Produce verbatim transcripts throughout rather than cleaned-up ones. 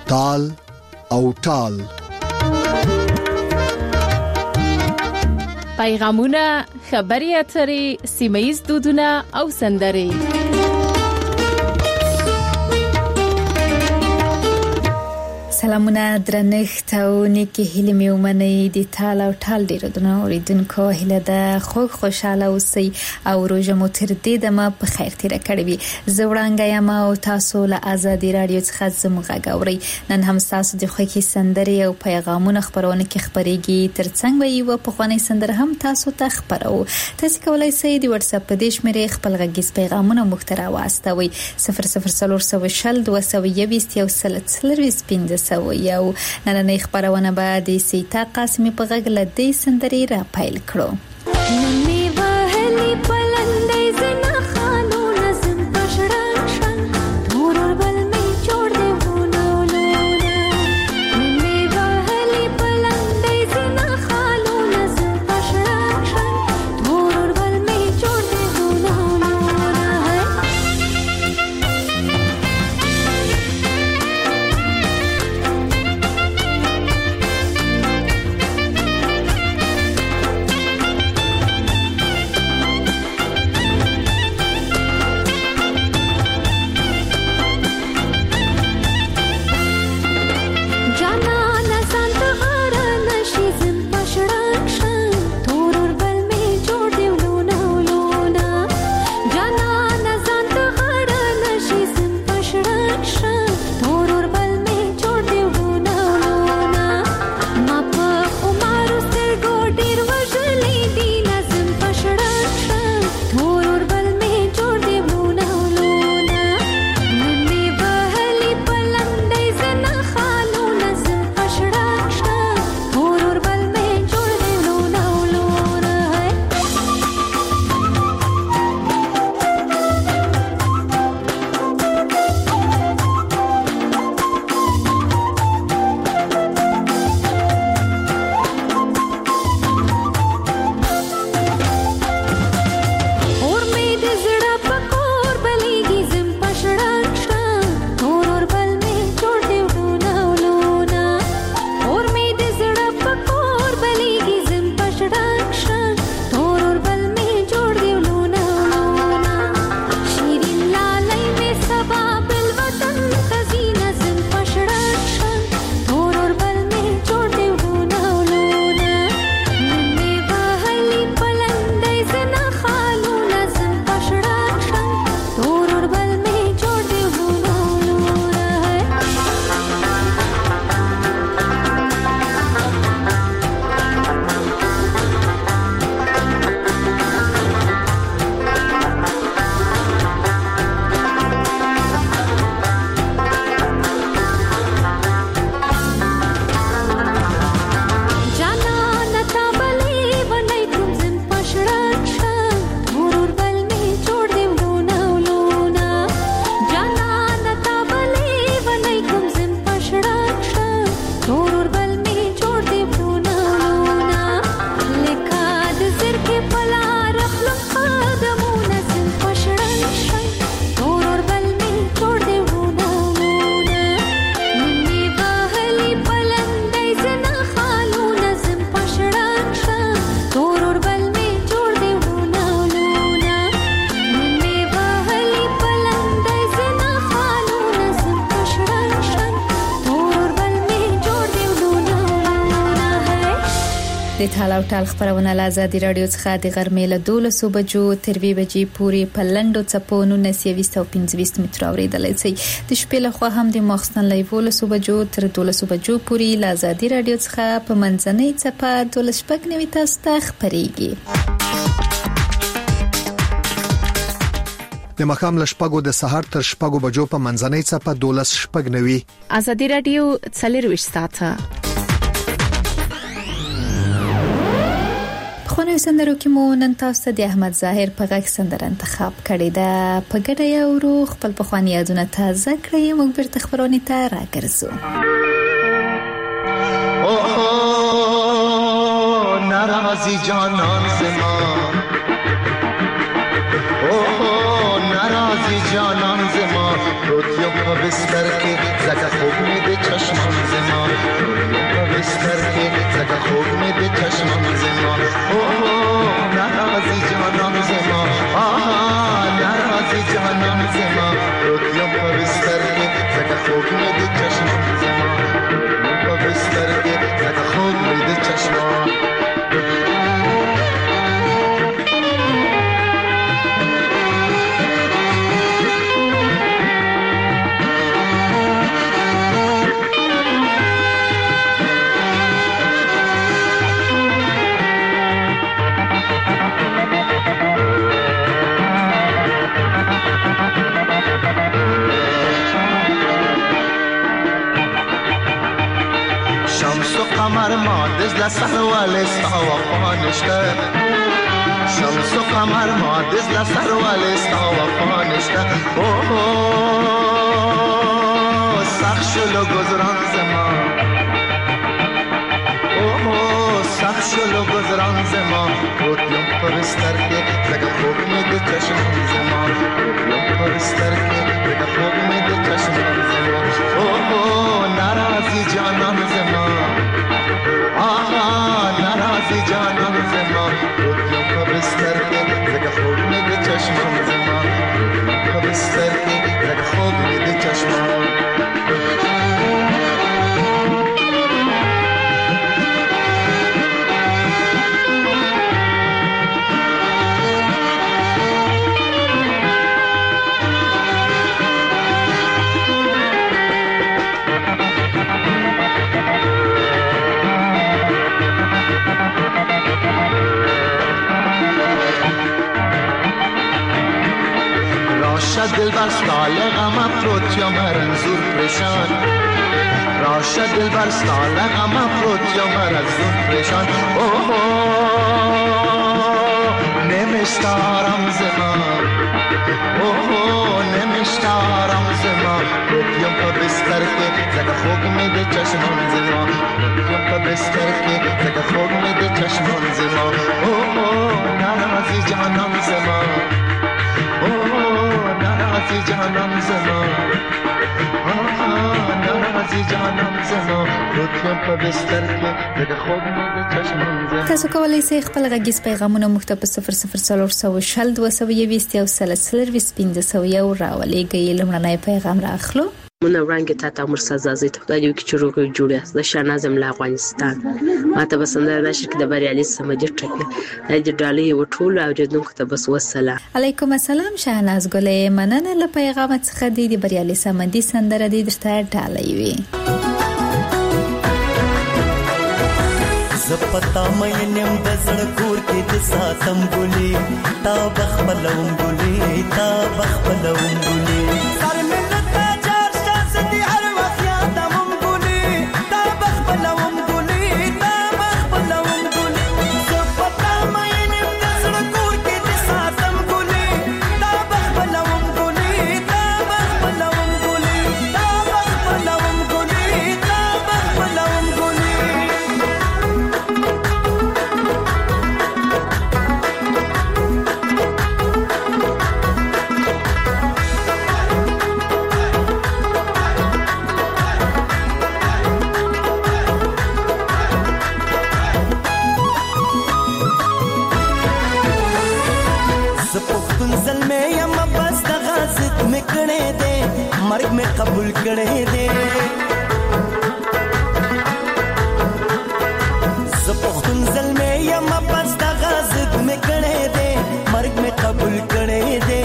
تال او ټال. پیغامونه، خبري اترې، سیمه‌ییز دودونه او سندرې. سلامونه درنښت او نیکی هیله مې ومنئ د تال او ټال ډیرو دنو اوریدونکو هیله ده خوږ خوشاله اوسئ او روژه مو تر دې دمه په خیر تیره کړې وي. زه وړانګه یم او تاسو له آزادي رادیو څخه زموږ غږ اورئ. نن هم تاسو د خوښۍ سندرې او پیغامونه خبرونه کې خبرېږي. ترڅنګ به یو پخوانی سندره هم تاسو ته خبرو. تاسو کولای شئ د واتس اپ په دې شمېرې خپل غږیز پیغامونه موږ ته راواستوئ. صفر صفر څلور سوه شل دوه سوه یوویشت یو سل څلرویشت پنځه یو. نننۍ خبرونه به د سیتا قاسمی په غږ له دې سندرې را پیل کړو. د تال او ټال خبرونه له آزادي رادیو څخه د غرمې له دولسو بجو تر وی بجې پورې په لنډو څپو نولس یویشت او پنځه متره اوریدلای شئ. د شپې له خوا هم د ماخستن له دولسو بجو تر دولسو بجو پورې له آزادي رادیو څخه په منځنۍ څپه دولس شپږ نوي تاسو ته خبرېږي. د مخام له شپږو د سهار تر شپږو بجو په منځنۍ څپه دولس شپږ نوي. آزادي رادیو څلرویشت ساعته. خونې سندرو کې مو نن تاسو د احمد ظاهر په غږ سندره انتخاب کړې ده. په ګډه یو روح خپل پخوانی یادونه تازه کړئ. موږ بیرته خبرونه ته راګرځو. اوه ناراضی جانان زمان، اوه ناراضی جانان زمان، روتیم پا بستر که زکا خوب میده چشمان زما روتیم پا بستر که زکا خوب میده چشمان زما اوه نرازی جانان زما آه نرازی جانان زما روتیم پا بستر که زکا خوب میده چشمان زما روتیم پا بستر که زکا خوب میده چشمان قمر ما دزل سر والستا وفانشته شمس و قمر ما دزل سر والستا وفانشته اوه سخشلو گذران زما اوه سخشلو گذران زما روتیم پرستر که زگه خوب میده چشمان زما روتیم پرستر که زگه خوب میده چشمان زما اوه نرازی جانان زما آها نرازی جانان زما روتیم پا بستر که زگه خوب میده چشمان زما روتیم پا بستر که زگه خوب میده چشمان دل بر سال غم افروت یا مرنزور پریشان راشد دل بر سال غم افروت یا مرنزور پریشان اوه نمیشتارم زما اوه نمیشتارم زما روتیم پا بستر که زگه خوب میده چشمان زما روتیم پا بستر که زگه خوب میده چشمان زما اوه نرازی جانان زما اوه نرازی جانان زما آه نرازی جانان زما روتیم پا بستر که زگه خوب میده چشمان زما. تاسو کولی شئ خپل غږیز پیغامونه موږ ته په صفر صفر څلور سوه شل دوه سوه یوویشت یو سل څلرویشت پنځه سوه یو راولېږئ. لومړنی پیغام راخلو. مونږ وړاندې تا ته عمر سزازي ته خدای دې چې روغ جوړه د شاهنازم له افغانستان ماته بسنده د شرکت د بریالي سمجه ټکه د ډالۍ او ټول اوریدونکو ته بس والسلام. علیکم السلام شاهناز ګلې مننه له پیغام څخه د بریالي سمندي سندره دې درته ډالۍ وي. زپتا مې نیم د زړکور کې د ساتم ګلې تا بخبلوم ګلې تا بخبلوم ګلې سر مې لته چار شان دي هر وخت یادم ګلې تا بخبلوم ګلې تا بخبلوم ګلې زپتا مې نیم د زړکور کې د ساتم ګلې تا بخبلوم ګلې تا بخبلوم ګلې تا بخبلوم ګلې تا بخبلوم ګلې مرگ میں قبول کرے دے زپختن ظلمے یا مبس دا غازد میں کرے دے مرگ میں قبول کرے دے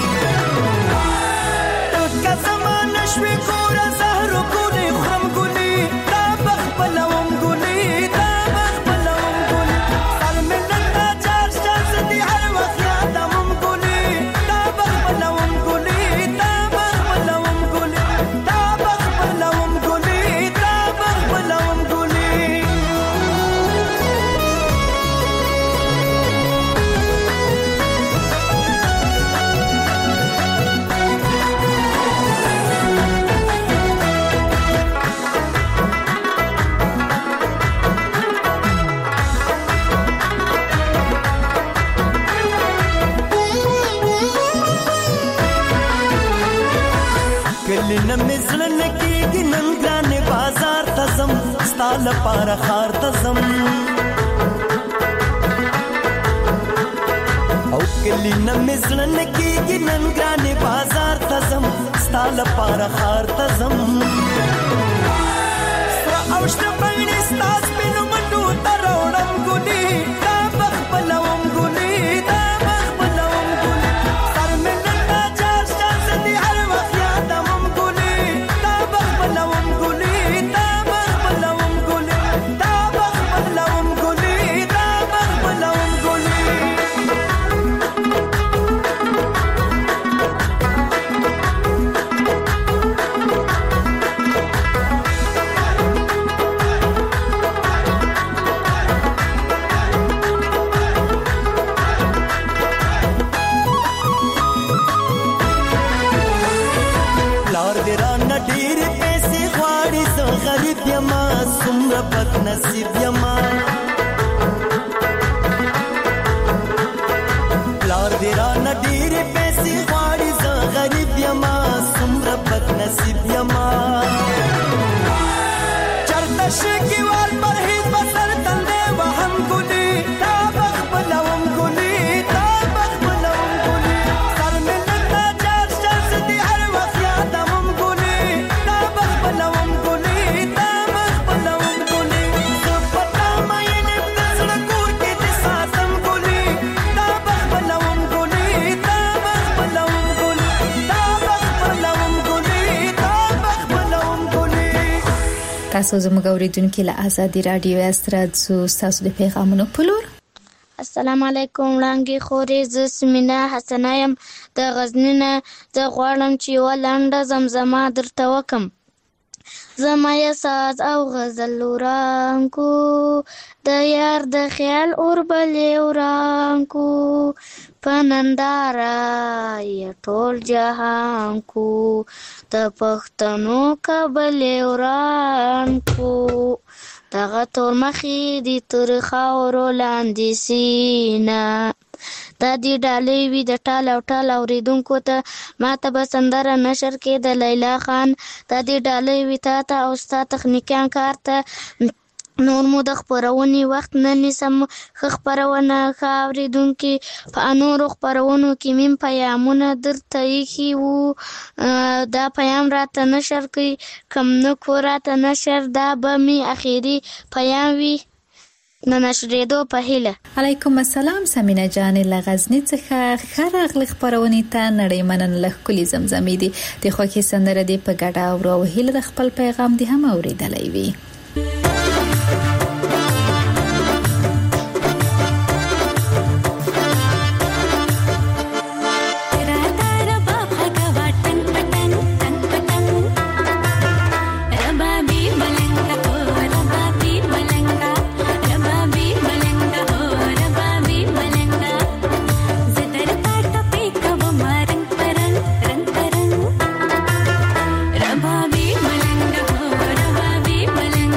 کا زمان نشوی کورا زہرو گولی خرم گولی تا بخ بلوم گولی تا بخ بلوم گولی سر میں لتا چار شاز دی ہر وقت یادم گولی تا بخ بلوم گولی تا بخ بلوم گولی تا بخ بلوم گولی تا بخ بلوم گولی کلی نه مزلن کېږي نن ګرانې بازار ته ځم ستا لپاره ښار ته ځم او کلی نه مزلن کېږي نن ګرانې بازار ته ځم ستا لپاره ښار ته ځم سره او شنه بڼې ستا سپینو منډو ته راوړم ګلې دا به خپلوم ګلې دا به خپلوم ګلې سر مې نن دا چار شان زه دې هر وخت یادوم ګلې دا به خپلوم ګلې دا به خپلوم ګلې دا به خپلوم ګلې دا به خپلوم ګلې یما سمره بد نصیب یما پلار دې را نه ډېرې پیسې غواړي زه غریب یما سمره بد نصیب یما چرته شګې وار پرهیز به سر تندی وهم ګلې دا به خپلوم ګلې دا به خپلوم ګلې سر مې نن دا چار شان زه دې هر وخت یادوم ګلې دا به خپلوم ګلې تاسو زموږ اوریدونکو له آزادي رادیو استرادو تاسو د پیغامونو پلور السلام علیکم وړاندې خورې زه سمینا حسنه یم د غزني نه زه غواړم چې یوه لنډه زمزمه درته وکم زما یې ساز او غزل ورانکو د یار د خیال اور بلې ورانکو په ننداره یې ټول جهان کو د پښتنو کبلې ورانکو دغه تور مخې دي تر خاورو لاندې سینه دا دی ډالۍ وي د ټال او ټال اوریدونکو ته ما ته به سندره نشر کې د لیلا خان دا دی ډالۍ وي تا ته او ستا تخنیکیان کار ته نور مو د خپرونې وخت نه نیسم ښه خپرونه ښه اورېدونکي په نورو خپرونو کې میم پیامونه درته ایښي وو دا پیام راته نشر کوي کم نه کو راته نشر دا به مې اخري پیام وي نه نشرېدو په هیله علیکم السلام سمینا جانې له غزني څخه ښه راغلې خپرونې ته نړۍ مننه له ښکلې زمزمې دي د خوښۍ سندره دې په ګډه اورو او هیله د خپل پیغام دې هم اورېدلی وي Bye.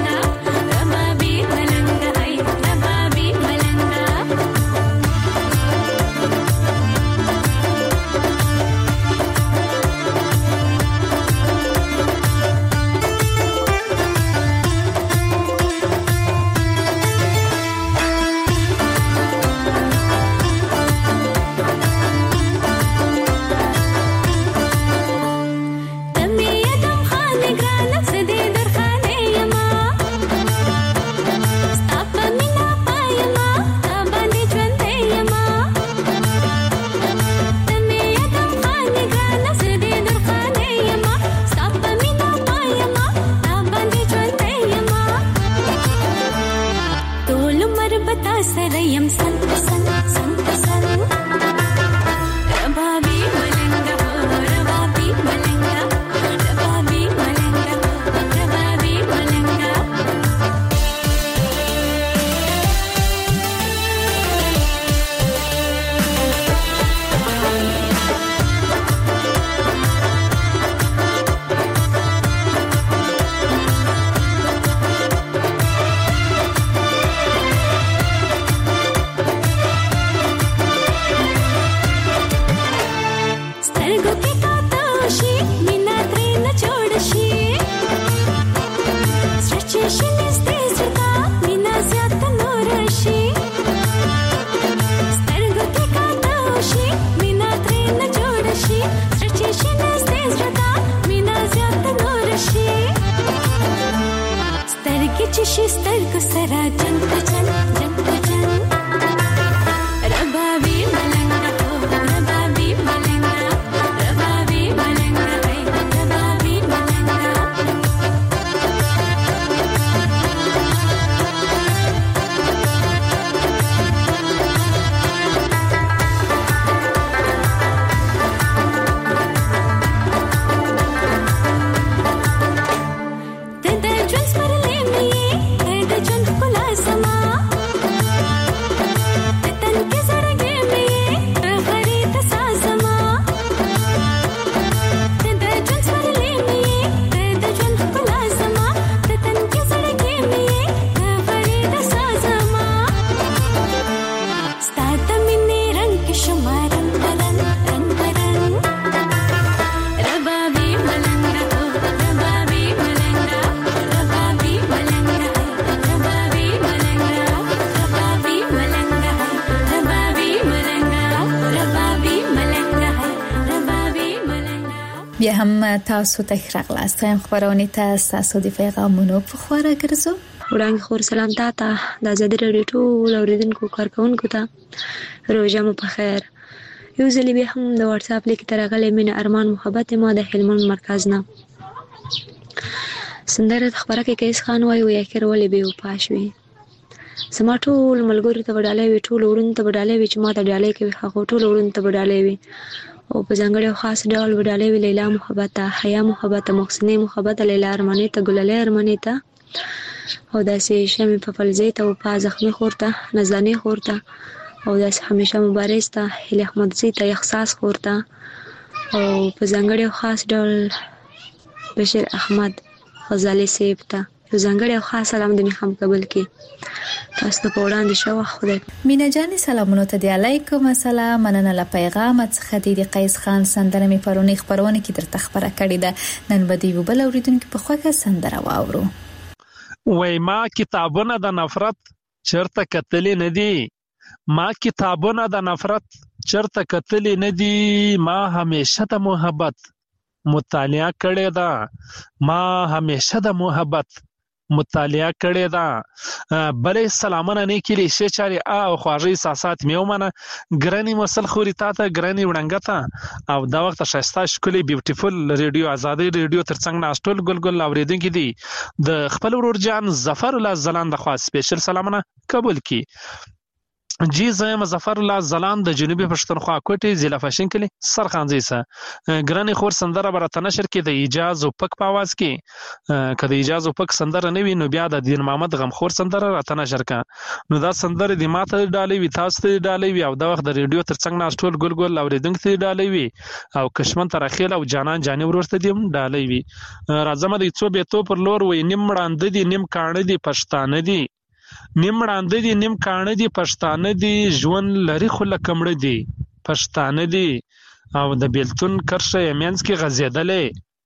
شستر کو سرا جن جن جن جن ربابي ملنګ کو ربابي ملنګ ربابي ملنګ ربابي ملنګ بیا هم تاسو ته راغلاست هم خبرونه تاسو تاسو د پیغامونو په خوره ګرځو وړاندې خور سلام تاته د ازادي راډیو ټول اوریدونکو کارکونکو ته روزه مو په خیر یو ځل بیا هم د واتس اپ لیک ترغلې مینه ارمان محبت ما د هلمند مرکز نه سندره خبره کې کیس خان وای وي اخر ولې به وپاشوي سما ټول ملګری ته وډالې وی ټول ورن ته وډالې وی چې ما ته ډالې کې هغه ټول ورن ته وډالې وی او په ځانګړي خاص ډول وډالې وی لیلا محبت حیا محبت محسنه محبت لیلا ارمانه ته ګللې ارمانه ته او داسې شمه په فلزې ته او په زخمي خورته نزلاني خورته او داسې همیشه مبارز ته هله احمد زی ته احساس خورته او په ځانګړي خاص ډول بشیر احمد غزالی سیب ته یو ځانګړي خاص سلام دې هم قبول کړي تاسو ته وړاندې شو خدای مینا جان سلامونه ته دی علیکم السلام مننه له پیغام څخه دی قیس خان سندره می پرونی خبرونه کې درته خبره کړې ده نن به دی وبل اوریدونکو په خوګه سندره واورو وای ما کتابونه د نفرت چرته کتلې نه دي ما کتابونه د نفرت چرته کتلې نه دي ما همیشه د محبت مطالعه کړې ده ما همیشه د محبت مطالعه کړې ده بلې سلامونه نه کړي شي چاري او خواږه احساسات میومنه ګرانی مسل خوري تا ته ګرانی وړنګتا او دا وخت شایسته شکلي بیوټیفل ریډیو آزادي ریډیو ترڅنګ ناشټول ګلګل اوریدونکو دي د خپل ورور جان ظفر الله زلان د خاص سپیشل سلامونه قبول کی جی زم ظفر الله زلان د جنوبي پښتونخوا کوټي ضلع فاشن کلی سرخانځي سه ګرانی خور سندره برته نشر کې د اجازه او پک په आवाज کې کله اجازه او پک سندره نه وي نو بیا د دین محمد غمخور سندره راته نشر کا نو دا سندره د ماته ډالې وي تاسو ته ډالې وي او دا وخت د ریډیو ترڅنګ ناشټول ګلګل اوریدونکو ته ډالې وي او کشمن تر اخیل او جانان جاني ورسته دي ډالې وي راځم د څو به تو پر لور وي نیم وړاندې دي نیم کانه دي پښتانه دي نیم وړاندې دي نیم کانه دي پښتانه دي ژوند لري خو لکمړه دي پښتانه دي او د بیلتون کرشه یمنس کې غزیدلې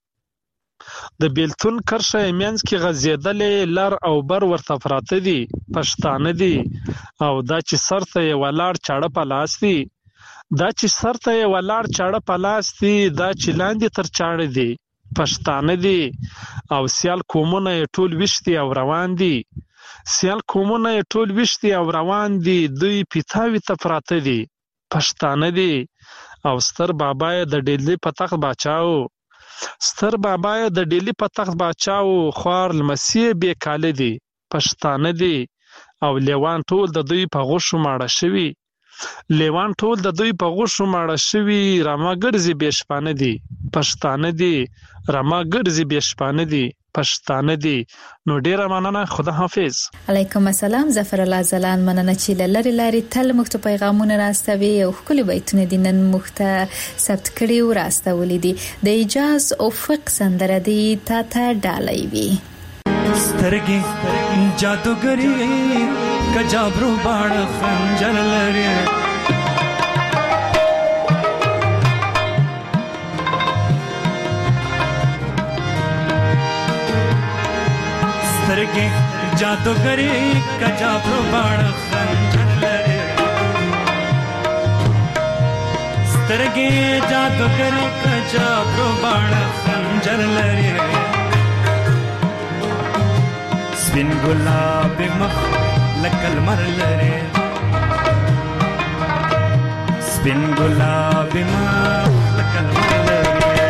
د بیلتون کرشه یمنس کې غزیدلې لر او بر ورته پراته دي پښتانه دي او دا چې سرته ولاړ چاړه پلاس دي دا چې سرته ولاړ چاړه پلاس دي دا چې لاندې تر چاړه دي پښتانه دي او سیال کومونه ټول وشتي او روان دي سیال کومونه ټول وشتي او روان دي دوی پیتاوي ته پراته دي پښتانه دي او ستر بابا د ډیلی په تخت باچاو ستر بابا د ډیلی په تخت باچاو خوار لمسی به کال دي پښتانه دي او لیوان ټول د دوی په غوښو ماړه شوی لیوان ټول د دوی په غوښو ماړه شوی راماګرځي بشپانه دي پښتانه دي راماګرځي بشپانه دي پښتانه دي نو ډیره مننه خدا حافظ علیکم السلام ظفر الله زلان مننه چې لری لری تل مخته پیغامونه راستوي او خپل بیتونه دینن مخته ثبت کړي او راستولې دي د اجازه او فق سندره دي تا ته ډالۍ وي سترګې جادوګری کجابرو باڼ خنجر لري سترګې جادوګری کجابرو باڼ خنجر لري سترګې جادوګری کجابرو باڼ خنجر لري سپین ګلاب مخ لکه لمر لري سپین ګلاب مخ لکه لمر لري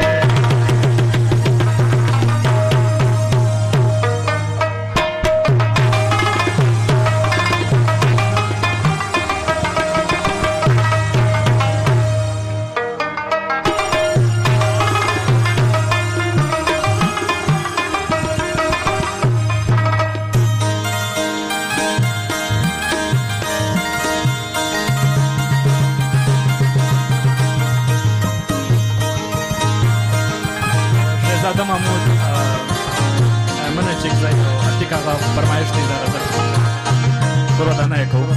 محمود منه چیک ځای او اتی کا فرمایش دی راځه ټول دا نه کوو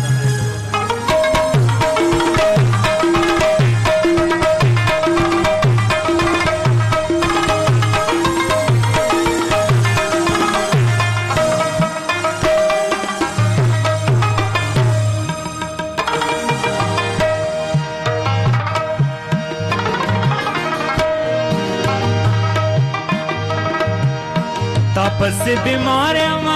तापस बीमार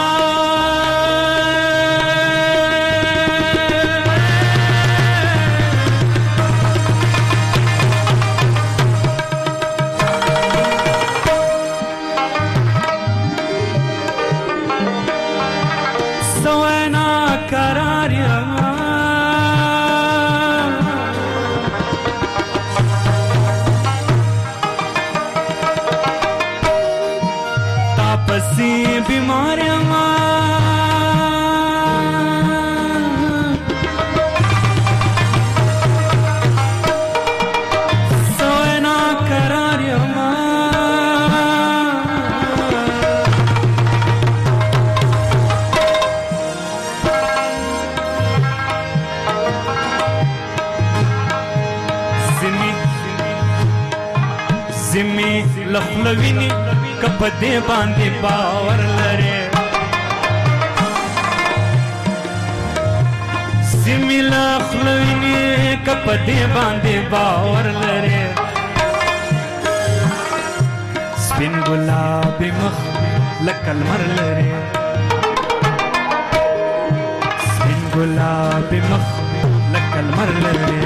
सोना करार तापसी बीमारियां सोना करारियां जिमी जिमी लखलवीनी कपदे बांधे बावर लरे सिमिला खलवीनी कपदे बांधे बावर लरे स्पिन गुलाबी मख लकल मर लरे स्पिन गुलाबी मख लकल मर लरे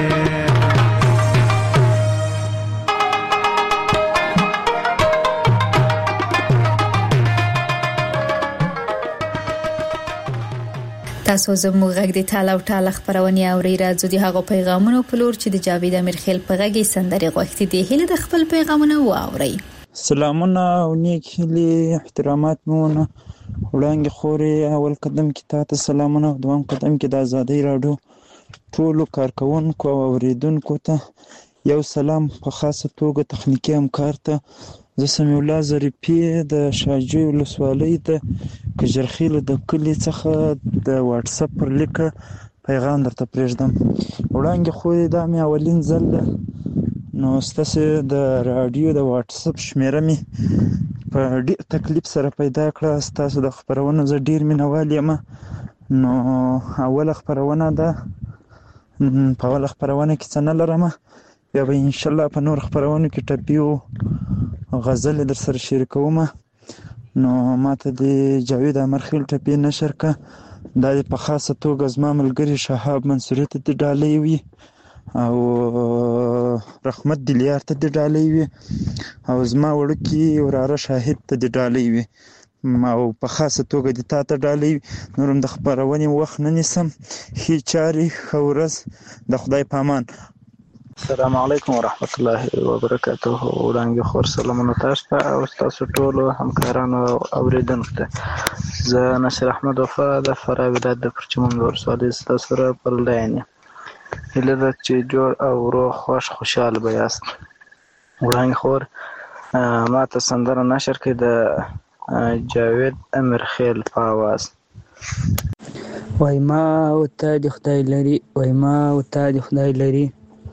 تاسو زموږ غږ د ټال او ټال خبرونه اوري راځو د هغو پیغامونو په لور چې د جاوید امیرخیل په غږی سندري غوښتي دي هله د خپل پیغامونه واوري سلامونه او نیک هلي احترامات مونه وړاندې خوري اول قدم کې تاسو سلامونه او دوام قدم کې د ازادي رادیو ټول کارکونکو او اوریدونکو ته یو سلام په خاصه توګه تخنیکی همکار ته زه سمیع الله ظریفي د شاجوی ولسوالۍ د کجرخیل د کلي څخه د واتس اپ پر لیکه پیغام درته پرېږدم وړاندې خو دا مې اولین ځل نو ستاسو د رادیو د واتس اپ شمیره مې په ډېر تکلیف سره پیدا کړه ستاسو د خبرونو زه ډېر مینوال یم نو اوله خبرونه ده په اوله خبرونه کې څه نه لرم بیا به ان شاء الله په نور خبرونو کې ټپي او غزل در سره شریکوم نو ماته د جاوید امیرخیل ټپي نشر کا دا په خاصه توګه زما ملګری شهاب منصوري ته د ډالۍ وي او رحمت دلیار ته د ډالۍ وي او زما وړوکی وراره شاهد ته د ډالۍ وي او په خاصه توګه د تا ته ډالۍ نورم د خبرونې وخت نه نیسم هیڅ چاري ښه ورځ د خدای په امان السلام علیکم ورحمت الله وبرکاته وړاندې خور سلامونه تاسو ته او تاسو ټول همکارانو اوریدونکو ته زه نصر احمد وفا د فراه ولایت د پرچمن ولسوالۍ تاسو سره په لاین هله د چې جوړ او روغ خوش خوشاله به یاست وړاندې خور ما ته سندره نشر کړې د جاوید امیرخیل په आवाज وای ما او ته د خدای لري وای ما او ته د خدای لري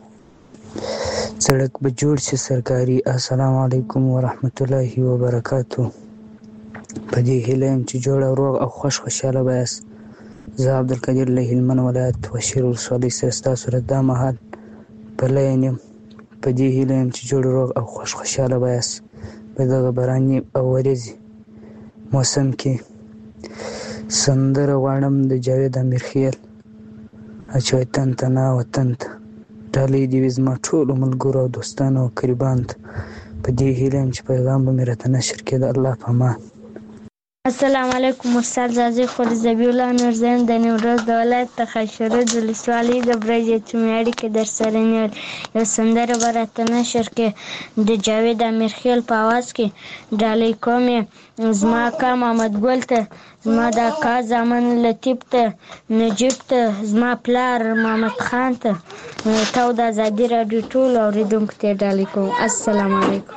سړک به جوړ شي سرکاري السلام علیکم ورحمت الله وبرکاتو په دې هیله یم چې جوړ او روغ او خوش خوشاله بایاست زه عبدالقدیر له هلمند ولایت وشیر ولسوالۍ سره ستاسو سره دا مهال په لاین یم په دې هیله یم چې جوړ روغ او خوش خوشاله بایاست په دغه باراني او وریځي موسم کې سندره غواړم د جاوید امیرخیل چې وطن ته نه وطن ته ډالۍ دې وي زما ټولو ملګرو او دوستانو او قریبانو ته په دې هیله یم چې پیغام به مې راته نشر کړي. د الله په امان. السلام علیکم استاد زازی خوري زبی الله نورزین د نیمروز د ولایت د خاشرود ولسوالۍ د برجې چمیاړي کې در سره نیول یو سندره به راته نشر کې د جاوید امیرخیل په اواز کې ډالۍ کوم زما اکا محمد ګل ته، زما د اکا زامن لطیف ته، نجیب ته، زما پلار محمد خان ته، تو د ازادي راډیو ټولو اورېدونکو ته ډالۍ کوم. السلام علیکم.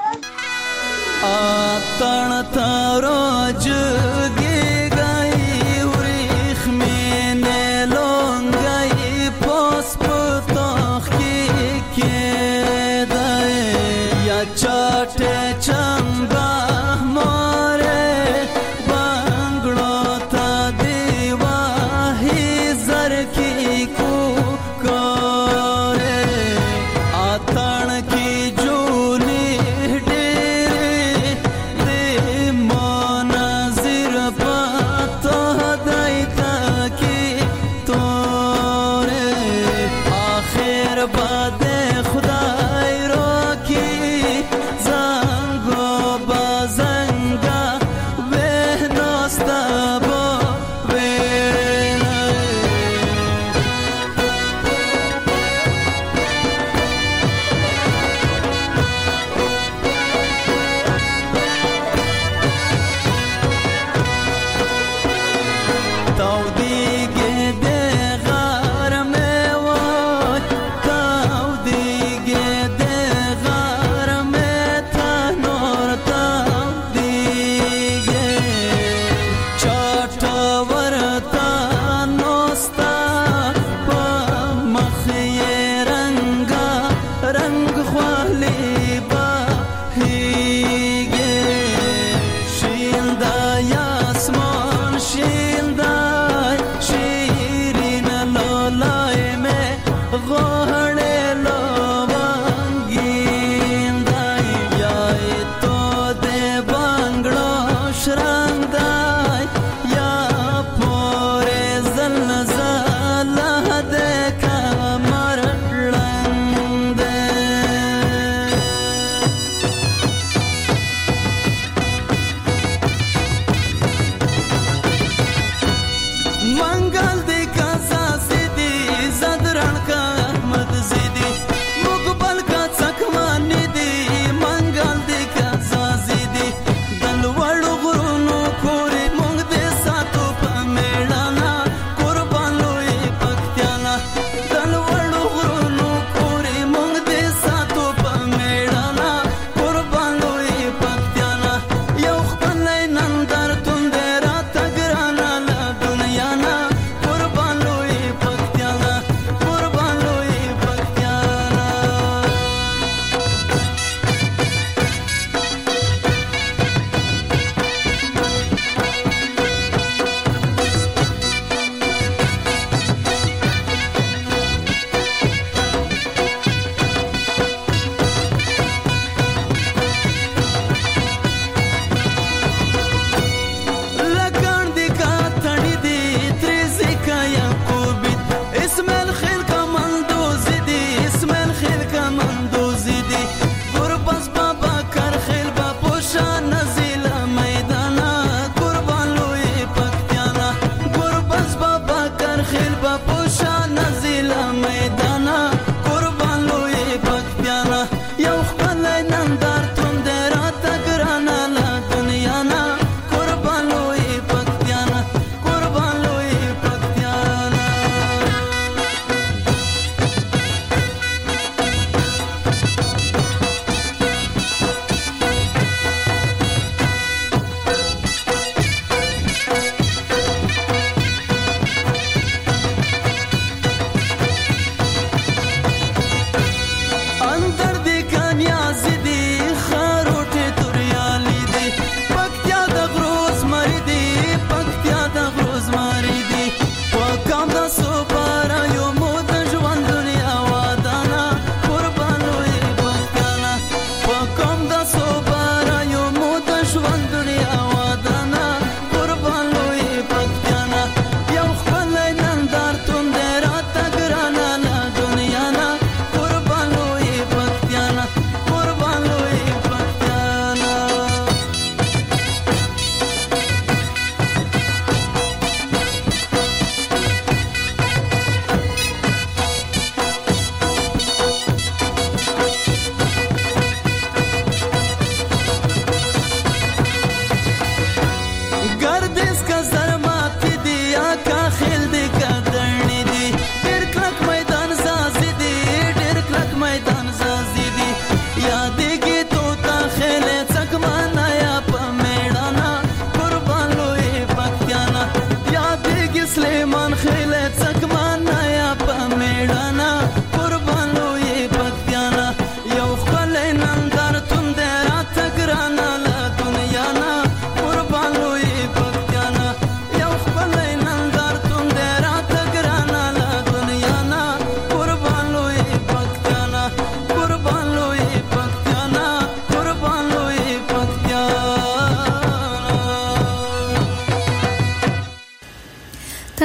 آتن تاراج گی گئی وریخ میں نیلون گئی پاس پتاخ کی کی دائے یا چاٹے چنگا مارے بانگڑا تا دیواہی زر کی کو کارے آتن کی جولی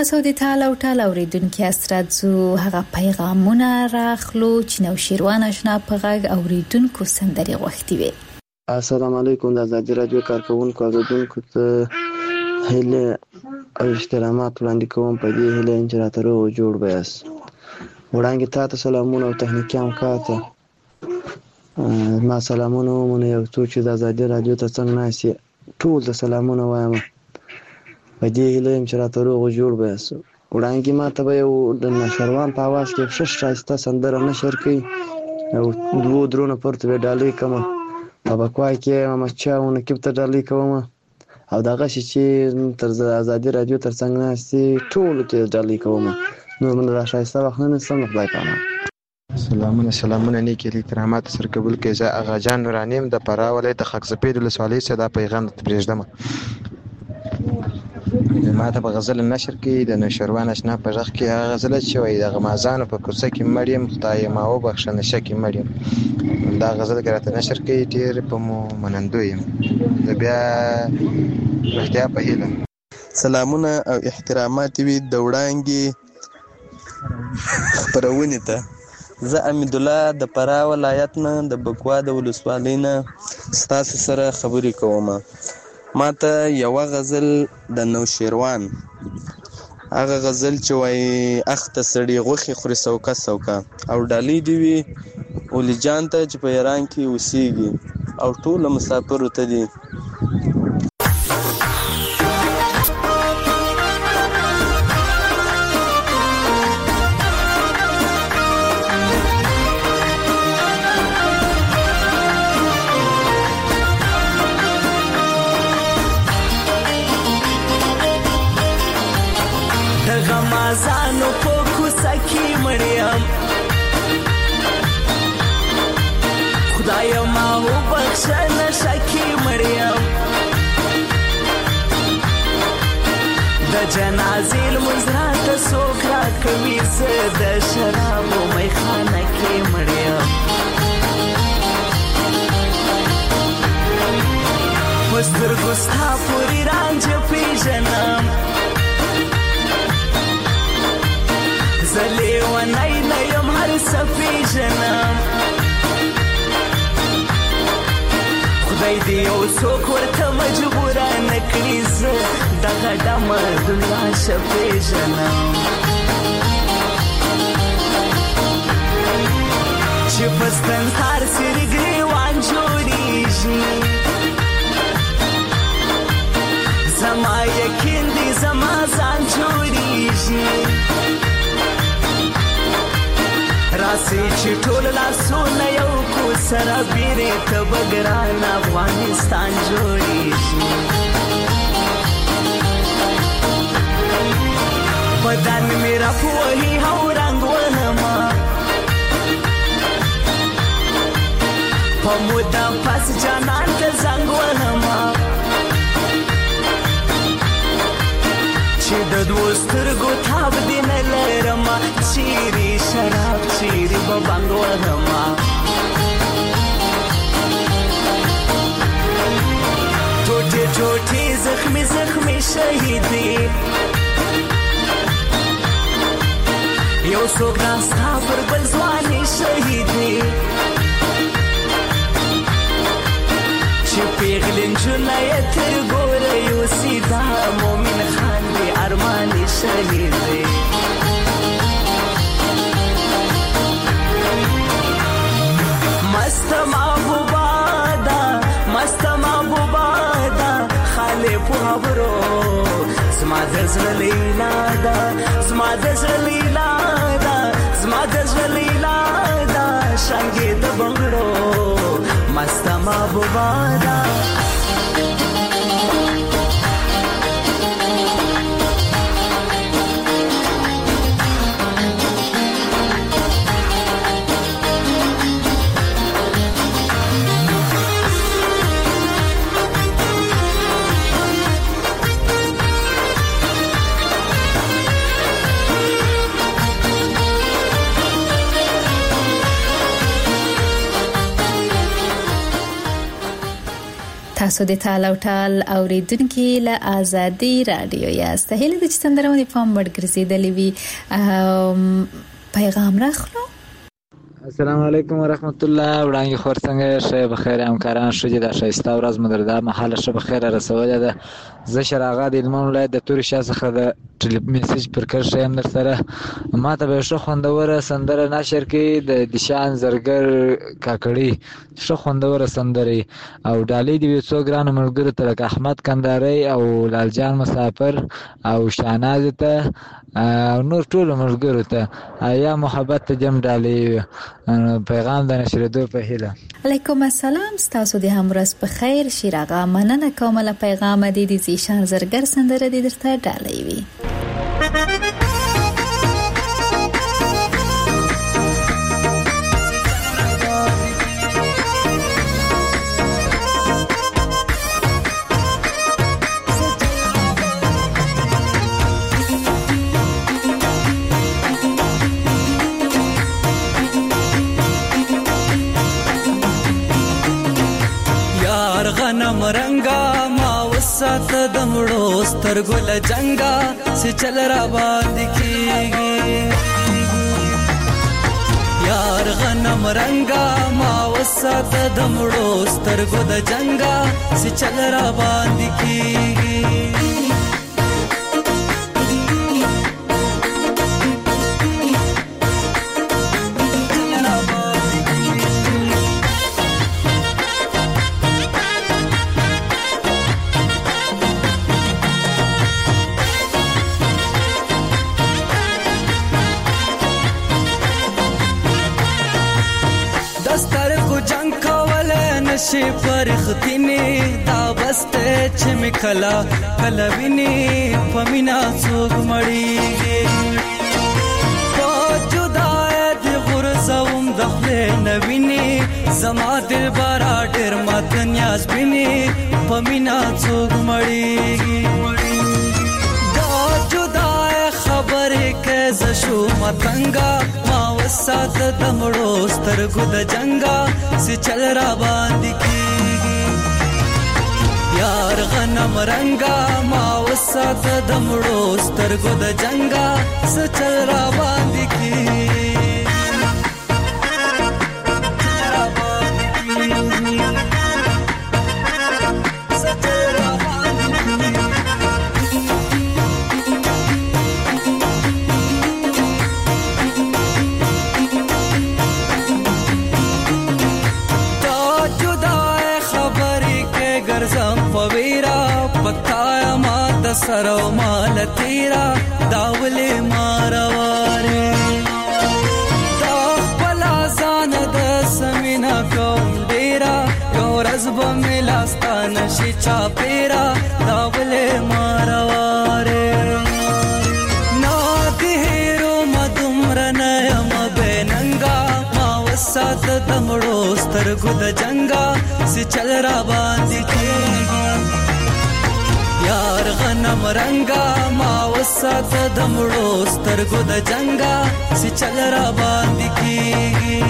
تاسو د تاله او ټاله اوریدونکو اسرات زو هغه پیغامونه راخلو چې نو شیروان آشنا په غږ اوریدونکو سندري غوښتي وي. السلام علیکم. د آزادي رادیو کارکونکو اوریدونکو ته هله او احترامات وړاندې کوم په دې هله چې راته روغ جوړ بیاس. وړاندې تاسو سلامونه او تخنیکی همکارته ما سلامونه مونږ یو څو چې د آزادي رادیو ته څنګه ناسي ټول د سلامونه وایم په دې هله چې راته روغ جوړ بیاس. وړاندې ما ته یو د نشروان په आवाज کې شش شایسته سندره نشر کړي او دوه درونه پورته ډالې کوم په بکوای کې ما چاونه کې ته ډالې کوم او دغه شي چې تر آزادي رادیو تر څنګه ناسي ټول ته ډالې کوم نور من را شایسته وخت نه سم خدای پامه. سلامونه سلامونه نیکی احترامات سره قبول کې زه اغا جان نورانیم د پراولې د خاکسپید له سوالې څخه د پیغام ته پرېږدم. ما ته په غزل نشر کې د نشروان آشنا په ځخ کې هغه غزل چې وای د غمازان په کوڅه کې مریم خدای ما او بخښنه شکی مریم دا غزل کراته نشر کې ډیر په مو منندو یم زه بیا رښتیا په هیله. سلامونه او احترامات وي د وړاندې خبرونه ته زه امید الله د فراه ولایت نه د بکوا د ولسوالۍ نه ستاسو سره خبرې کوم. ما ته یو غزل د نوشیروان هغه غزل چې وای اخته سړی غوخي خوري سوکا سوکا او ډالۍ دی وی ولې جان ته چې په ایران کې اوسېږي او ټول مسافر ته دي. غمازانو په کوڅه کې مریم خدای ما وبخښه نشه کې مریم د جنازې لمونځ راته څوک راکوي زه د شرابو میخانه کې مریم په سترګو ستا پورې رانجه پېژنم زلی و نای نیم هر سفی جنم خدای دی او سوک ورته مجبوره نکړي زه دغه ډمه دنیا شفی جنم چې پستن هر سری ګریوان جوړیږي زما یقین دی زما ځان جوړیږي راسي چې ټول لاسونه یو کو سره بیرې ته بګران افغانستان جوړیږي بدن میرا پوهی هو رنگ وهما په مودا پس جانان ته زنګ وهما چې د دوه سترګو تاب دې نه لرم چیرې شراب چیرې به بنګ وهما ټوټې ټوټې زخمي زخمي شهیدې یو څوک راستا پر بل ځواني شهیدې چې پیغلې نجونه یې تر ګوره یوسي دا مومن خان دی ارماني شهید دی مست محبوبه ده مست محبوبه ده خاله په خبرو زما د زړه لیلا ده زما د زړه لیلا ده زما د زړه لیلا ده شانګې د بنګړو مست محبوبه ده تاسو د ټال او ټال اوریدونکو له آزادي رادیو یاست. هله د چندرونی پام ورګرځیدلې وی پیغام راخلو. السلام علیکم ورحمت الله. وړاندې خور څنګه شه بخیر همکاران شوجي د شایسته ورځ مدردا محل شه بخیر رسوله ده. زه شراغه د علم ولایت د توري شاسخه د ټلیپ میسج پر کړ شم در سره ما ته به شو خوندوره سندره نشر کې د دشان زرګر کاکړي شو خوندوره سندري او ډالۍ دی څو ګران ملګرو تر احمد کنداري او لالجان مسافر او شاهناز ته او نور ټول ملګرو ته یا محبت جام ډالۍ پیغام د نشریدو په هیله. علیکم السلام. تاسو د همرس په خیر شیراغه مننه کوم له پیغام د دې زیشان زرګر سندره د درته ډالۍ وی. غنم رنگا ما وسات دمړو سترګو لجنګا سي چل را باندې کیږي. یار غنم رنگا ما وسات دمړو سترګو لجنګا سي چل را باندې کیږي. شي فرختنی دا بسته چې مکلا کلوینی پمینا څوک مړیږي په جدای د غرزوم دخله نوینی زما دل بارا ډیر مات نیاز بینی پمینا څوک مړیږي دا جدای خبره کې زشو متنګا ما وسات دمړو سترګو د جنگا سي چل را باندې کیږي. یار غنم رنگا ما وسات دمړو سترګو د جنگا سي چل را باندې کیږي. سرو مال تیرا داولې مارواره دا خپل ځان د سمینا کوم ډیرا یو ورځ به ملاستان شي چا پیرا داولې مارواره نا دهرو مدمر نه ام بننګا ما وسات دمړو سترګو د جنگا سي چل را باندې کیږي. یار غنم رنگا ما وسات دمړو سترګو د جنگا سي چل را باندې کیږي.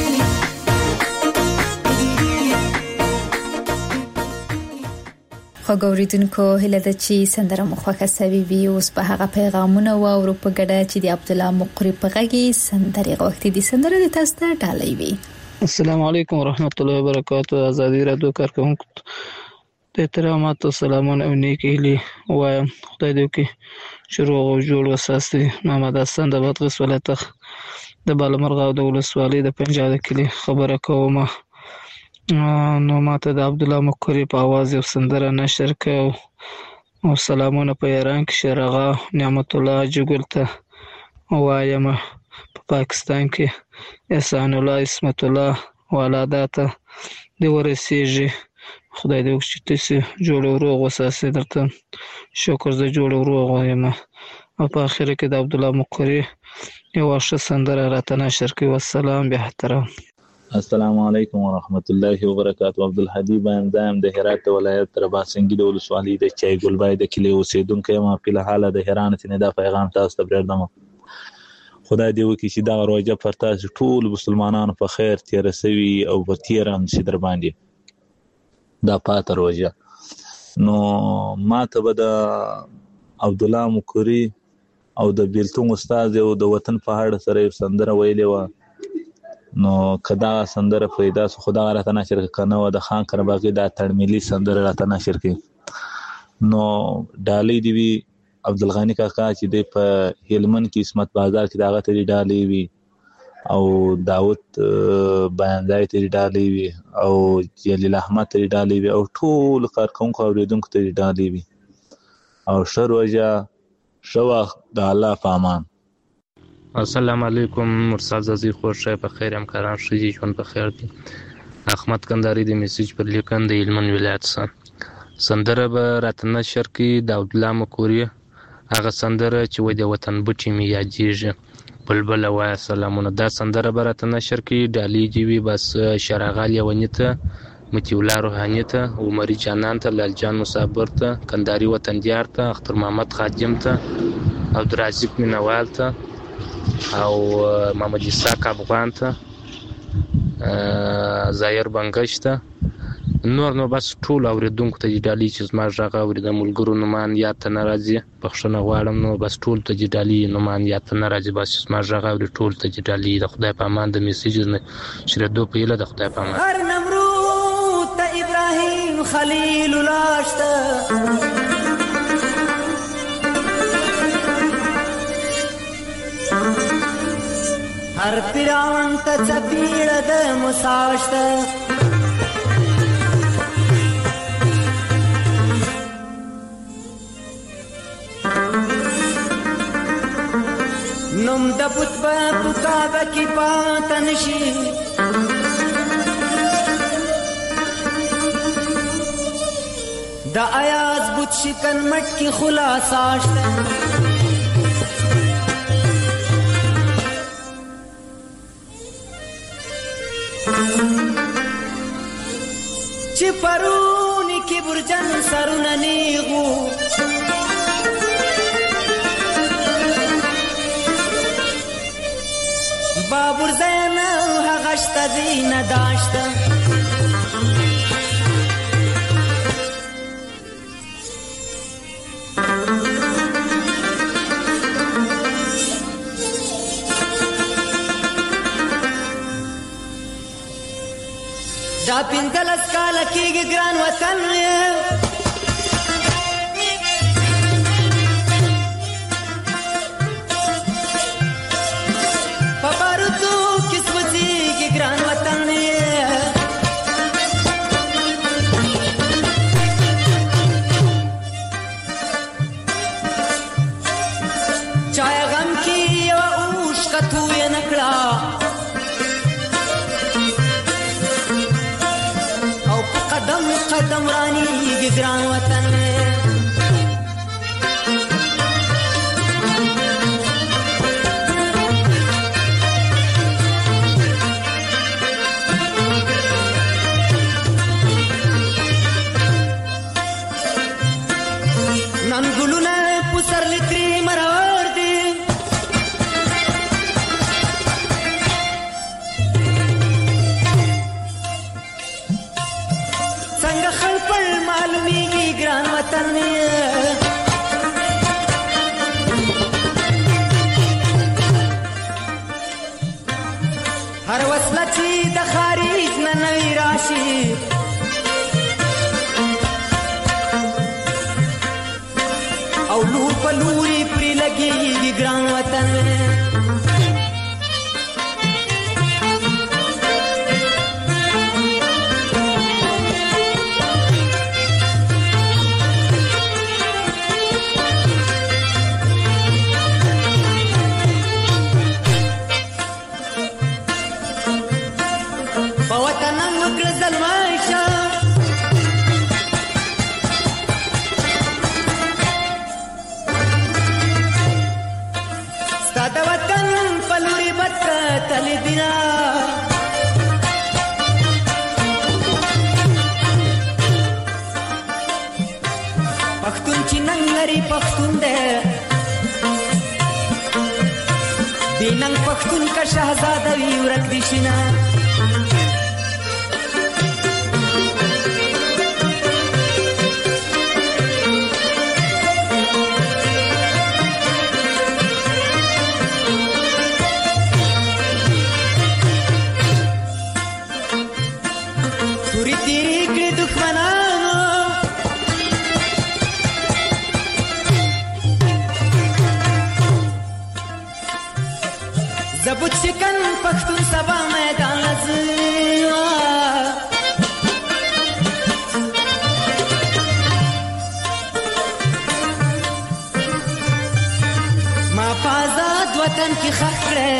خوګوریدونکو هله د چی سندره مخوخه سوي وی اوس په هغه پیغامونه و او په ګډه چې د عبد الله مقری په غږی سندره غوښتي دي سندره د تاسو ته ډالۍ وی. السلام علیکم ورحمت الله وبرکاته. آزادی رادیو کارکونکو د احترامات او سلامونه او نیکی هیلې وایم. خدای دې وکړي چې روغ او جوړ وساتي. محمد حسن د بادغیس ولایت د بالامرغه د ولسوالۍ د پنجاب د کلي خبره کوم. نو ماته د عبد الله مقری په आवाज یو سندره نشر کړ او سلامونه په ایران کې شرغه نعمت الله جګل ته وایم. په پاکستان کې احسان الله اسمت الله ولادت دی ورسیږي. خدای دې وکړي چې تاسو جوړ او روغ وساتئ. درته شکر زه جوړ او روغ وایم. او په اخر کې د عبد الله مقری یو ښه سندره راته نشر کړي. والسلام به احترام. السلام علیکم ورحمت الله وبرکاته. عبدالهادي باندې د هرات ولایت رباسنګي د ولسوالۍ د چای ګلبای د کلی اوسیدونکو یم. په حاله د هرات نه دا پیغام تاسو ته پرېږدم. خدای دې وکړي چې دا روزه پر تاسو ټول مسلمانانو په خیر تیر سوي او په تیر هم سي در باندې. دا پاته روژه. نو ما ته به د عبدالله مکوري او د بیلتون استاد یو د وطن په اړه سره یو سندره ویلې وه، نو که دغه سندره پیدا سو خو دغه راته نشر که نه وه د خان قرباغي دا تړملي سندره راته نشر کړي. نو ډالۍ دې وي عبدالغني کاکا چې دی په هلمند کې عصمت بازار کې د هغه ته دې ډالۍ وي، او داود بیانځای ته دې ډالۍ وي، او جلیل احمد ته دې ډالۍ وي، او ټولو کارکوونکو اورېدونکو ته دې ډالۍ وي. او ښه روژه، ښه وخت، د الله په امان. السلام علیکم. مرسل زازي خوش په خیر، همکاران ښه دي، ژوند په خیر دي. احمد کندهاري د میسج پر لیکن د هلمند ولایت څخه سندره به راته نشر کړي د عبدالله مکوري، هغه سندره چې وایي د وطن بوټي مې یادېږي، بلبله وایه سلامونه. دا سندره به راته نشر کړي. ډالۍ دې وي بس شراغا لیوني ته، مطیع الله روحاني ته، عمري جانان ته، لال جان مسافر ته، کندهاري وطندیار ته، اختر محمد خادم ته، عبدالرازق مینوال ته، او محمد اسحاق افغان ته، ظاهر بنګش ته، نور نو بس ټول اوریدونکو ته دې ډالۍ چې زما غږ اوري د ملګرو نومان یاد ته نه راځي، بخښنه غواړم. نو بس ټول ته دې ډالۍ نومان یاد ته نه راځي، بس زما غږ اوري ټول ته دې ډالۍ. د خدای په امان. د میسیج نه شریدو په هیله، د خدای په امان. هر نمرود ته ابراهیم خلیل لاشته، هر پیران ته څپیړه د مساشته، نوم د بت په کعبه کې پاته نشي، د ایاز بت شکن مټ کې خلاصا شته، چې پرونی کې برجن سرونه نیغو، بابور زین هغه شته دینه داشته، دا پنځلس کاله کېږي ګران وطن په بارودو کې سوځېږي ګران وطن چای غم کې یوه اوښکه تویه نه کړه، قدم قدم رانیږي ګران وطن نن ګلونه پسرلي ترې مرور دي، څنګه خلپړ معلومیږي ګران وطن هر وسله چې د خارج نه نوی راشي، او لور په لوري پرې لګېږي ګران وطن پښتون چې ننګ لري پښتون دی، دی ننګ پښتون که شهزاده وي ورک دي شي نه، وطن کې خښ کړې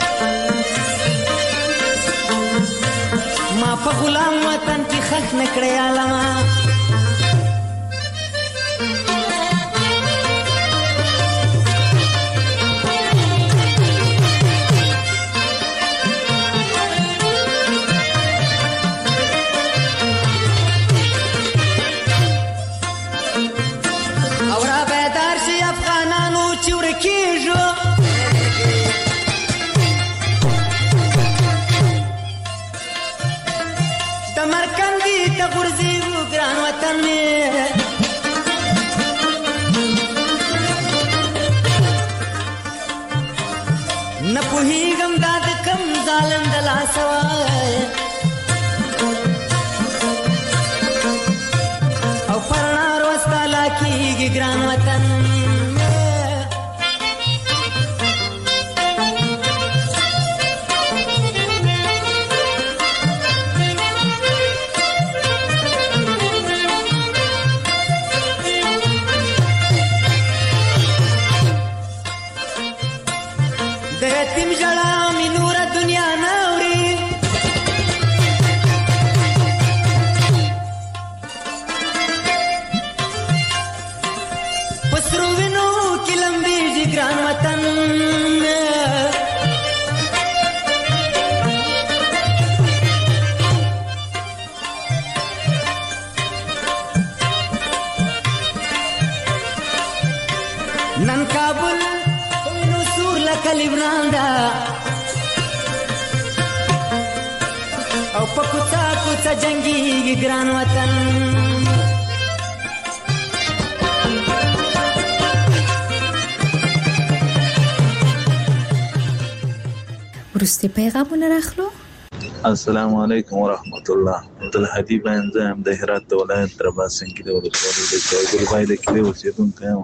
ما په غلام وطن کې خښ نه کړې عالمه نه پوهېږم دا د کم ظالم د لاسه وای او پر رڼا روستا لا کېږي ګران وطن نن کابل نو سور لکه لبنان دا او په کوڅه کوڅه جنګېږي ګران وطن وروستي پیغامونه راخلو. السلام علیکم ورحمت الله. عبدالهادي بانځم د هرات د ولایت ترباسنګي د ولسوالۍ د چایګل د کلی اوسېدونکی یم.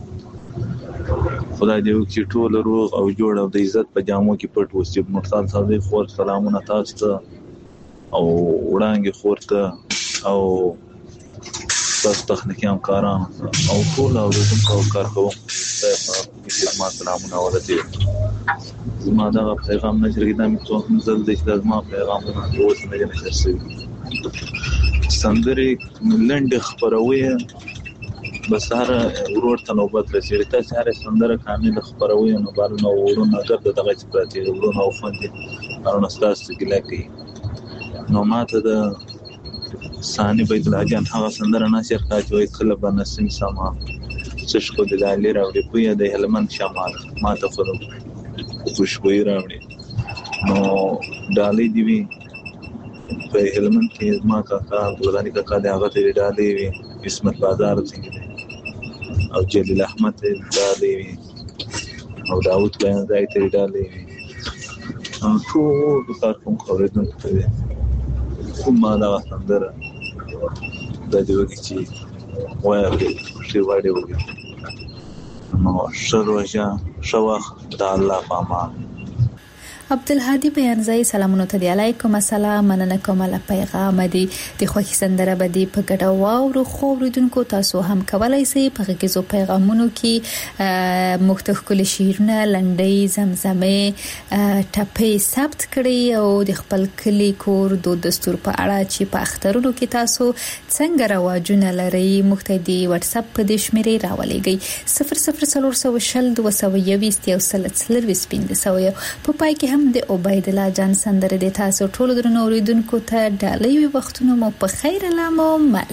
خدای دې وکړي ټول روغ او جوړ او د عزت په جامو کې پټ اوسي. مرسال صاحب خور سلامونه تاسو ته او وړانګې خور ته او تاسو تخنیکي همکاران او ټول اورېدونکو او کارکوونکو ته ما سلامونه ورته. زما دغه پیغام نشر کې دا مې څو هم ځل دی چې زما پیغامونه اوس نه نشر شوي. سندرې لنډې خپروي بس هر ورور ته نوبت رسېږي. تاسې هرې سندره کامله خپروي نو بالونه ورونه ګرد دغه چې پراته دي ورونه او خوندې هرونه ستاسو ګیله کوي. نو ما ته د ثاني بیت الحاجیان هغه سندره نشر کړه چې وایي کله به نسیم سما څشکو د لالې راوړي بویه د هلمند شمال ما ته خو خوشبویي راوړي. نو ډالۍ دې وي په هلمند کې زما کاکا ګلغاني کاکا د هغه ته ډالۍ وي. عصمت بازار څنګه دی او جلیل احمد ډالۍ وي او داود بیان ځای ته ډالۍ وي. ټول کارکوونکو اورېدونکو ته وي کوم ما دغه سندره دا دې وکړي چې واوري ښې واړې وکړي. نو ښه روژه ښه وخت د الله په امان. عبدالهادي بیانځای سلامونه ته دی. علیکم السلام. مننه کوم له پیغام دی د خوښي سندره بدی په ګډه واورو خو ورودونکو تاسو هم کولای شئ په غږیزو پیغامونو کې مختلف کلی شعرونه لنډۍ زمزمه ټپې ثبت کړئ او د خپل کلی کور دود دستور په اړه چې په اخترونو کې تاسو څنګه رواجونه لرئ مختدي واتس اپ په دې شمیرې راولېږئ صفر صفر څلور سوه شل دوه سوه یوویشت یو سل څلرویشت پنځه سوه په پای کې د عبید الله جان سندره د تاسو ټول درنو اوریدونکو ته ډالۍ وي. وختونه مو په خیر لامو مل.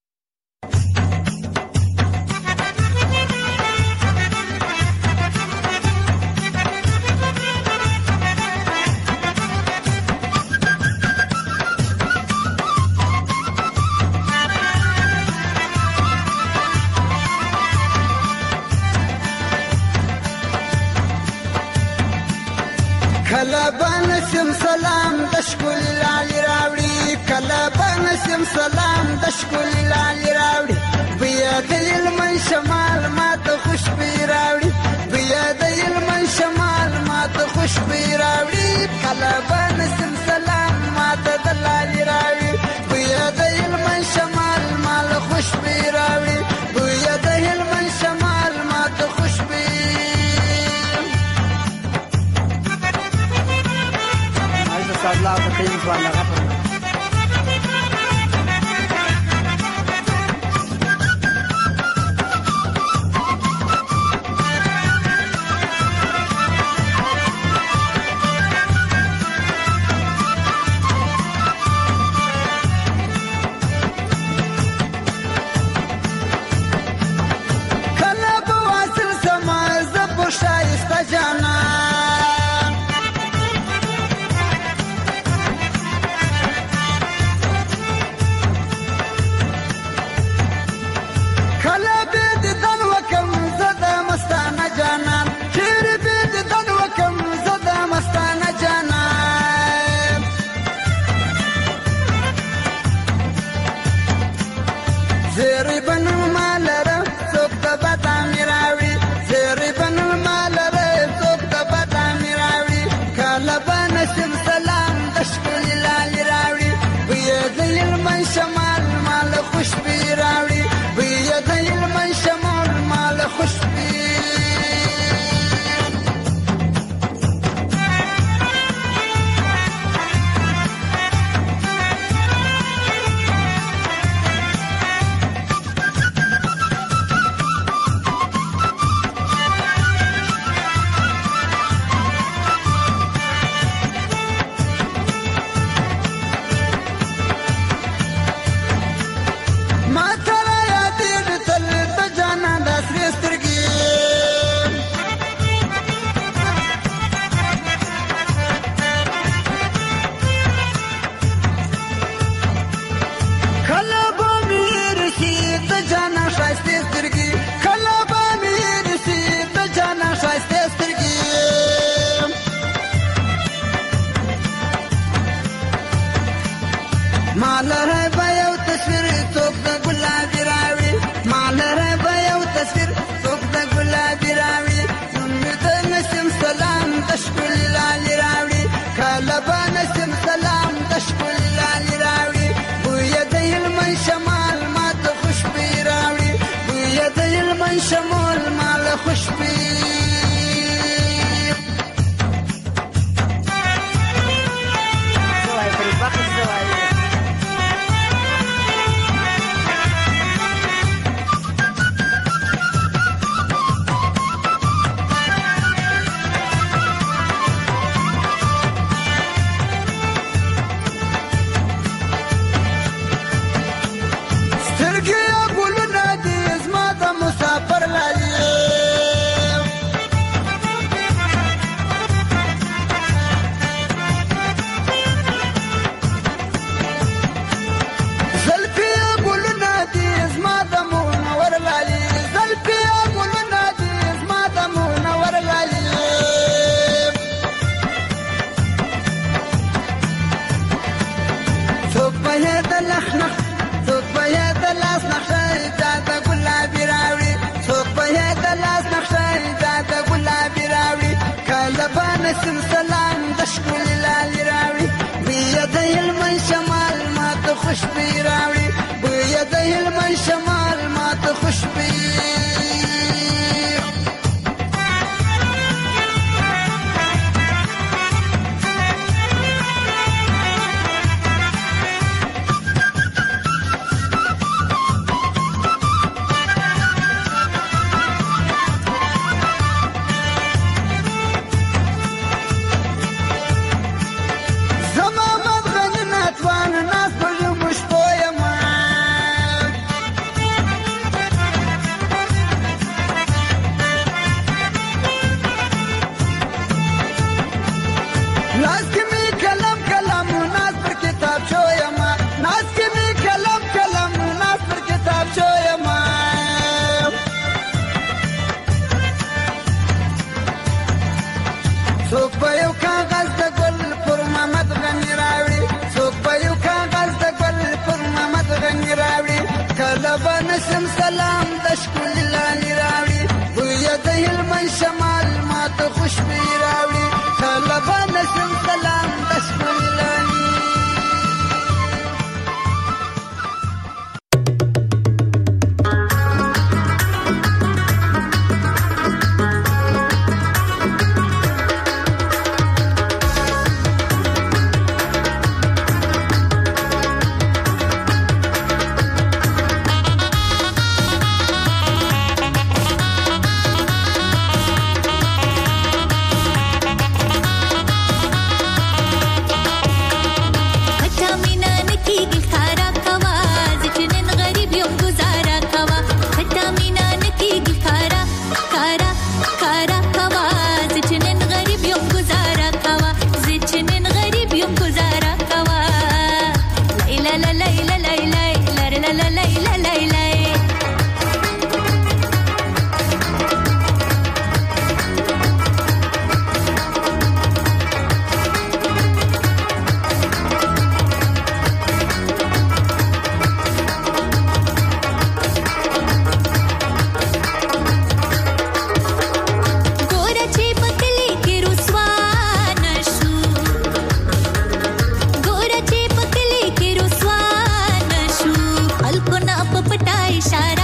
کله بنسم سلام د شکل لالی راوړي کله بنسم سلام د شکل لالی راوړي بیا د علمن شمال ماته خوشبي راوړي بیا د علمن شمال ماته خوشبي راوړي کله بنسم سلام ماته د لالی راوړي بیا د علمن شمال مال خوشبي راوړي بیا د علمن شمال ماته خوشبي من شمول مال خوش بی نسم سلام دشکل لالی راوی بیاد هلمن شمال ما تو خوش بی راوی بیاد هلمن شمال ما تو خوش بی نسم سلام دشکل لالی راوی بیاد هلمن شمال ما تو خوش بی راوی طلبا نسم سلام دشکل لالی इशारा